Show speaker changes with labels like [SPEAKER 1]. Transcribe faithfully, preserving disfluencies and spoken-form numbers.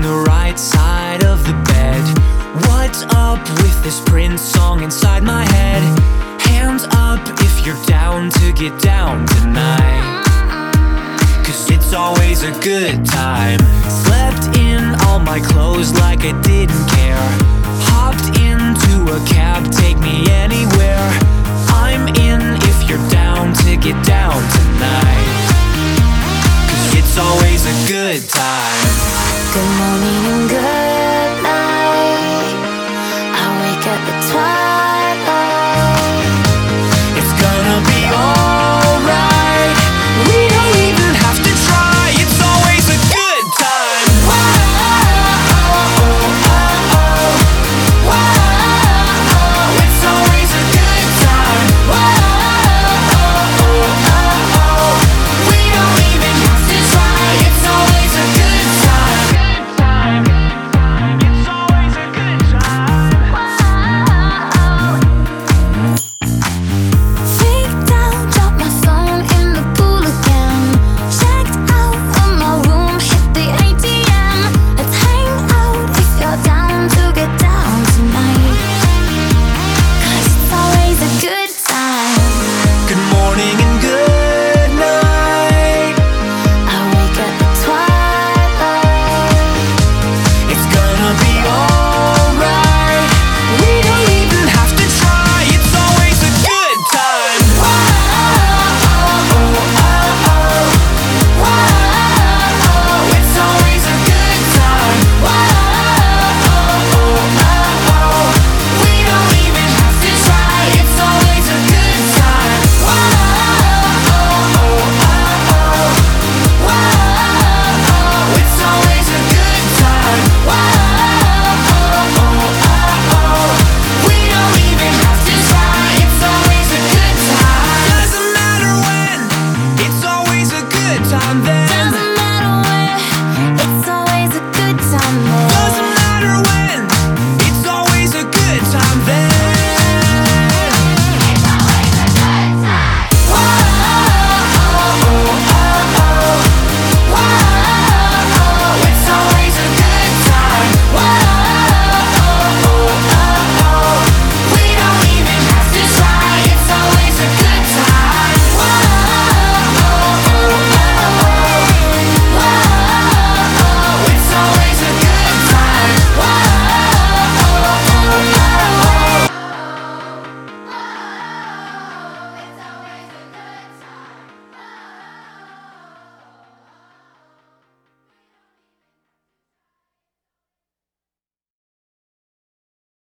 [SPEAKER 1] the right side of the bed. What's up with this Prince song inside my head? Hands up if you're down to get down tonight, 'cause it's always a good time. Slept in all my clothes like I didn't care. Hopped into a cab, take me anywhere. I'm in if you're down to get down tonight, 'cause it's always a good time.
[SPEAKER 2] Good morning and good